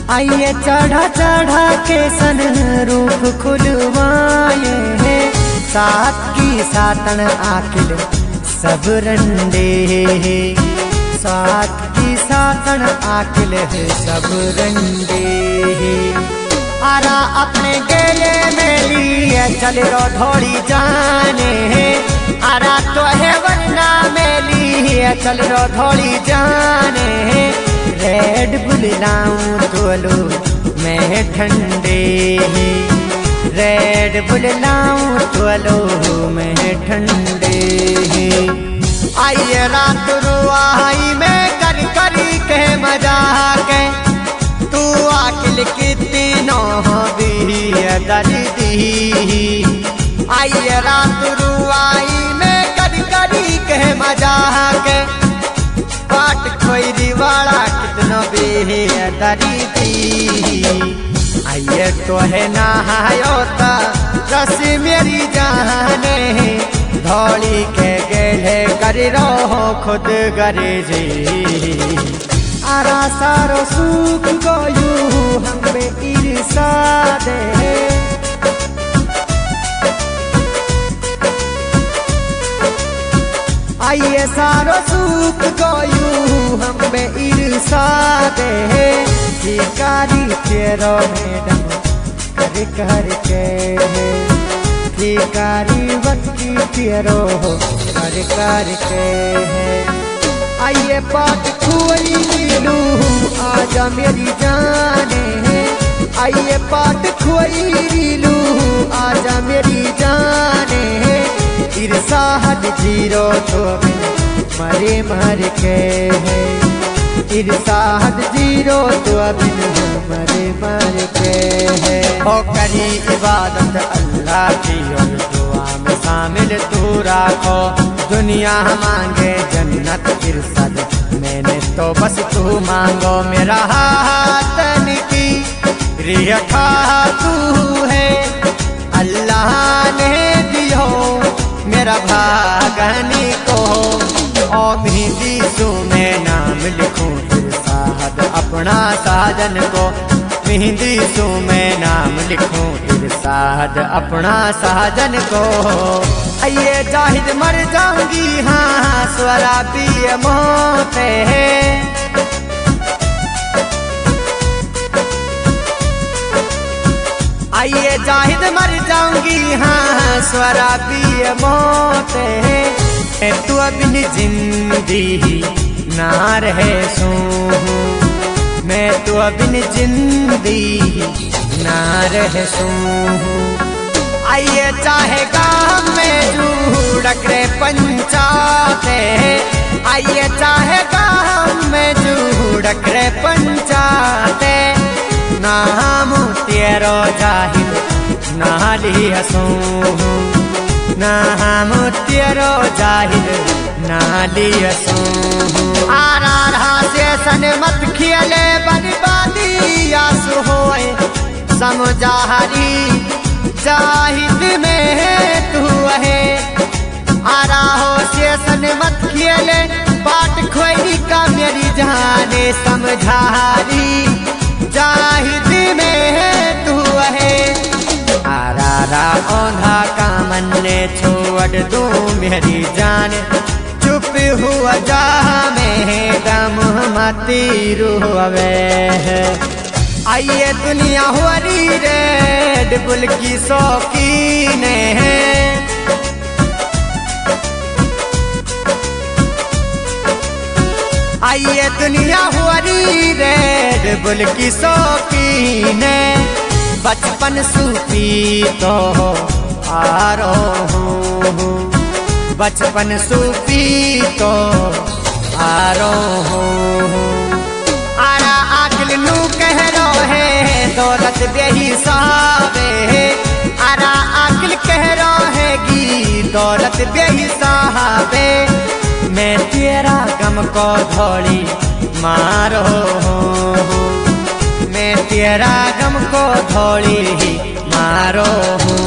आइए चढ़ा चढ़ा के सन रूप खुलवाए हैं, सात की सातन आखिल सब रंडे, सात की सातन आखिल सब रंडे। आरा अपने गेले में लिए चले रो धोड़ी जाने, आरा तो है वरना में लिए चल रो धोड़ी जाने। रेड बुल लाऊं तोलो मैं ठंडे, रेड बुल लाऊं तोलो मैं ठंडे। आइए रात रुआई में कर करी के मजाक, तू आकिल कितनी नो भी दर्दी। आइए रात रुआई में कर करी के मजाक, पाट खोरी वाला कितना बेदर्दी। आइए तो है नहायो ता रस मेरी जाने, धौली के गेले कर रहो खुद गरे जी। आरा सारो सूख गयू हमें ईर्षा दे, आइए सारो सूख गयू हमें ईर्षा दे। भिखारी तेरो मैडम कर करके, भिखारी वक्ती तेरो कर करके। आइए पाट खोई लू आजा मेरी जाने, आइए पाट खोई लू आजा मेरी जाने। ईर्षा हट जीरो तो मरे मर के, ईर्षा हट जीरो तो बिन मरे मर के। हो करी इबादत अल्लाह की और दुआ में शामिल तू राखो, दुनिया मांगे जन्नत इरसद मैंने तो बस तू मांगो। मेरा हाथ की रियठा तू है अल्लाह ने दियो मेरा भागनी को। ओ मेहंदी सू मैं नाम लिखूं फिर साहद अपना साजन को, मेहंदी सू मैं नाम लिखूं फिर साहद अपना साजन को। आइए जाहिद मर जाऊंगी हाँ स्वरा पिए मोते, आइए जाहिद मर जाऊंगी हाँ स्वरा पिए मोते। तू बिन जिंदगी ना रहे सू, मैं तो बिन जिंदगी ना रहे सू। आइए चाहे गाँव में जूड़क रे पंचाते, आइए चाहे गाँव में जूड़क रे पंचाते। नाम तेरो जाहिल ना लिहसू, नाम तेरो जाहिल ना लिहसू। आरा से सन मत खियले बर्बादी आसु होए समझारी जाहिद में तू है। आरा हो से सन मत खियले बाट खोई का मेरी जाने समझारी जाहिद में तू है। आरा रा औंधा का मन ने छोड़ दूं मेरी जान, चुप हुआ जा में गम मती रुहवे। आइए दुनिया हुरी रेड बुल की शौकीन है, आइए दुनिया हुरी रेड बुल की शौकीन। बचपन सूफी तो आरो हूँ, बचपन सूफी तो आरो हूँ। आरा आखिल नू कह रो है दौलत बेही सावे, आरा आखिल कह रो है गी दौलत बेही सावे। मैं तेरा गम को धोड़ी मारो हूँ, मैं तेरा गम को धोड़ी मारो हूँ।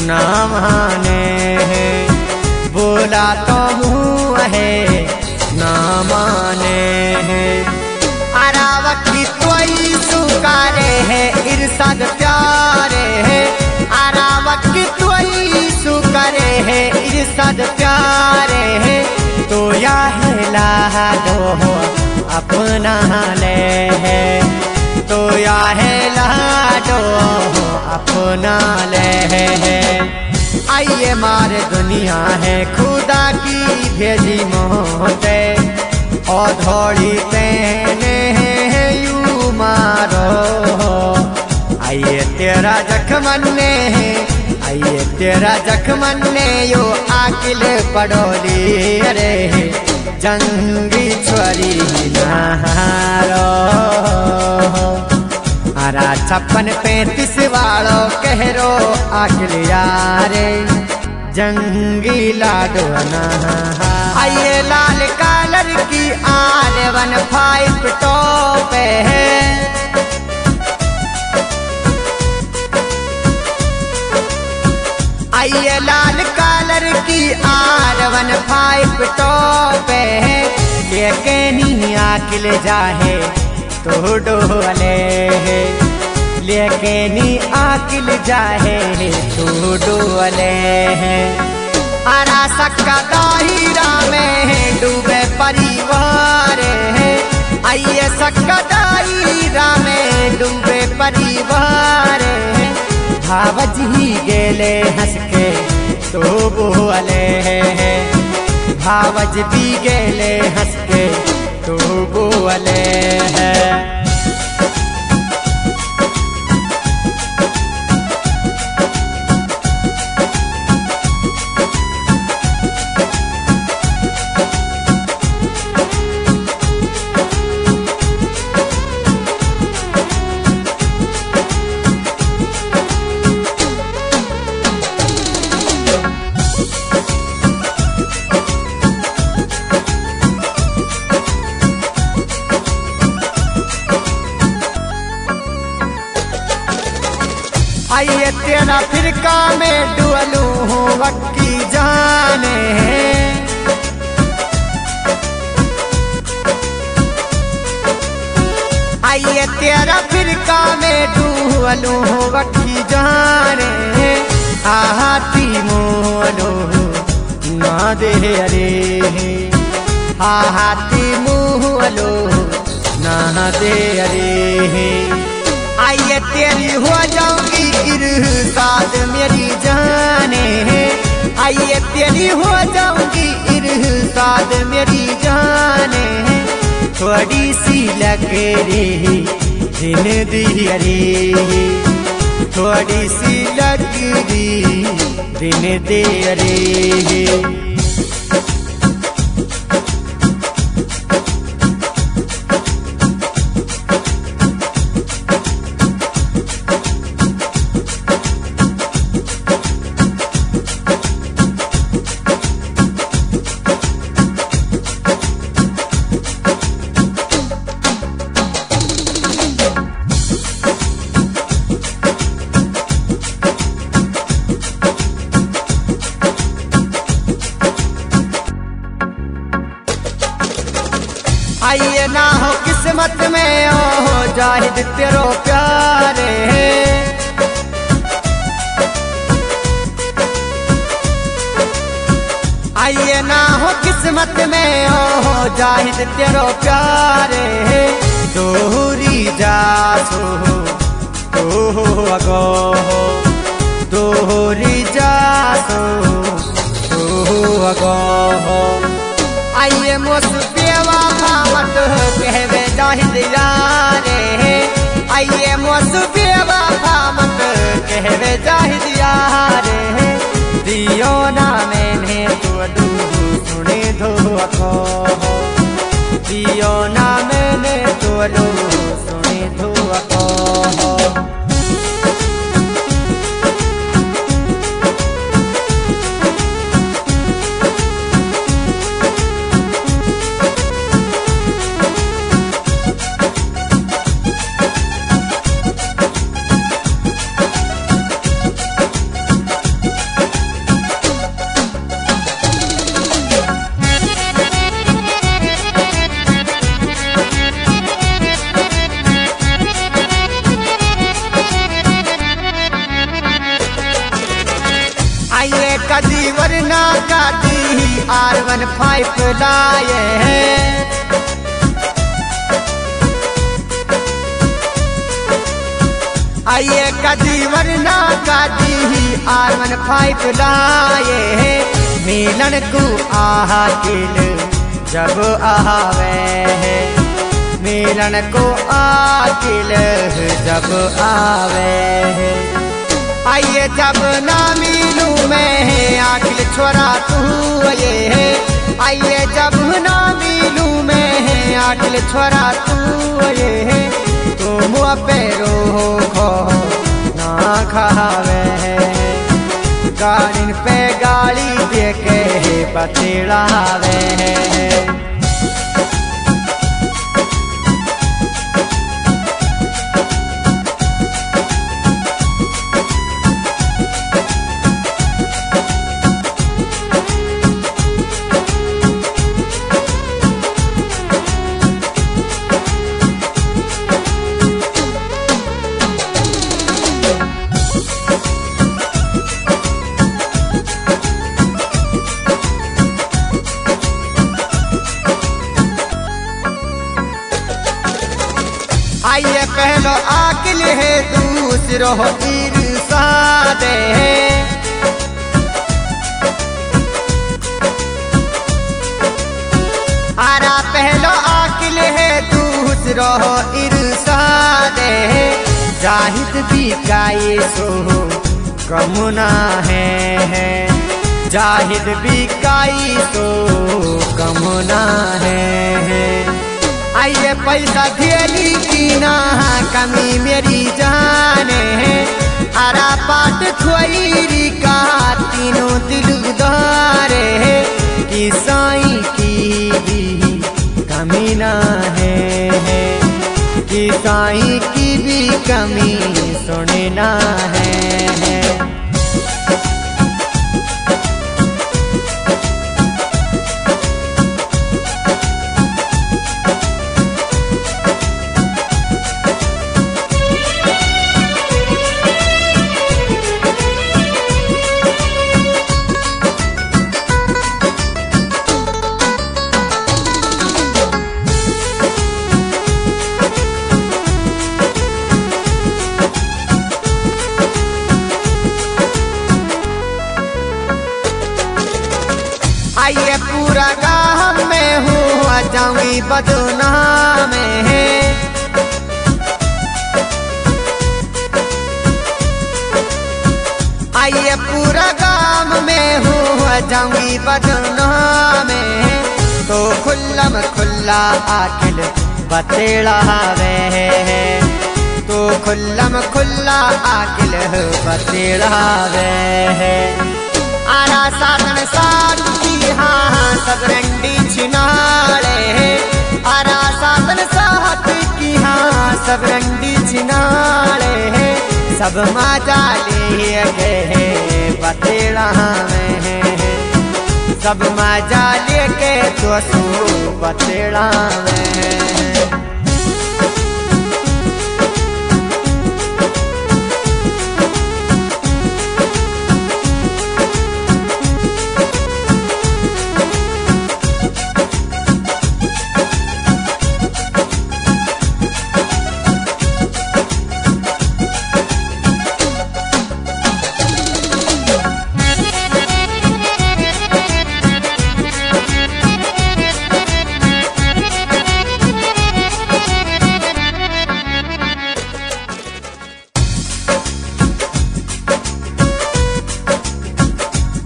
ना माने बोला तो मुँह है ना माने अरावकी तोई सुकारे है इरशाद प्यारे है अरावकी तोई सुकारे है इरशाद प्यारे है तो या है लाडो अपना ले है तो या है लाडो अपना ले है आइए मारे दुनिया है खुदा की भेजी मोहते और धोड़ी तेने यू मारो आइए तेरा जखमन ने आइए तेरा जखमन ने यो आकिल पड़ोली अरे जंगी छोरी नारो अरा 56-35 वालो कहरो आखिर यारे जंगी लाडो ना आइए लाल कालर की R15 टॉप है आइए लाल कालर की R15 टॉप है लेके नहीं आकिल जाहे तो डोले लेके नी आकिल जाहे तो डोले अरा सक्का दाहिरा में डूबे परिवार है आइए सक्का दाहिरा में डूबे परिवार है भावज ही गेले हंस के तो बोले भावज भी गेले हंस के तो बोले है आइए तेरा फिरका में डुअलू हूँ वक्की जाने आइए तेरा फिरका में डुअलू हूँ वक्की जाने आहाती मोलो ना दे अरे आहाती मोलो ना दे अरे आइए तेरी हो जाऊंगी इरशाद मेरी जाने आइए तेरी हो जाऊंगी इरशाद मेरी जाने थोड़ी सी लगे रे दिन दियरे थोड़ी सी लगी दिन दियरे आइए ना हो किस्मत में हो जाहिद तेरो प्यारे आइए ना हो किस्मत में हो जाहिद तेरो प्यारे दोहरी जासो तो अगो दोहरी जासो तो अगो आइए मोसुपेवा मत कहवे जाहिद यारे आइए मोसुपेवा मत कहवे जाहिद यारे दियो ना मैंने तो दू सुने धो को दियो ना मैंने तो दू सुने धो को कदी वरना काटी R15 लाए हैं। आइए कदी वरना काटी R15 लाए हैं। मिलन को आकिल जब आवे है, मिलन को आकिल जब आवे है। आइए जब ना मिलूं मैं आकिल छोरा तू ये है। आइए जब ना मिलूं मैं आकिल छोरा तू ये है। तुम पैरो खो ना खावे है, गाड़िन पे गाड़ी दे के बतलावे है। आइए पहलो आकिल है, दूसरो इरशाद है। आरा पहलो आकिल है, दूसरो इरशाद है। जाहिद भी काये सो कमुना है, जाहिद भी काई सो कमुना है। आइए पैसा धेली की ना कमी मेरी जाने है। आरा पाट खोईरी का तीनों दिल उदारे है। कि साईं की भी कमी ना है, कि साईं की भी कमी सुनना है। आइए पूरा गाँव में हूँ जाऊंगी बदनाम है। आइए पूरा गाँव में हूँ जाऊंगी बदनाम है। तो खुल्लम खुल्ला आकिल बतलावे है, तो खुल्लम खुल्ला आकिल बतलावे है। आरा साधन साथ की हाँ सब रंडी छिनाले है। आरा साधन साथ की हाँ सब रंडी छिनाले है। सब मजा ले गए बतेला में है, सब मजा लेके तो सो बतेला में है।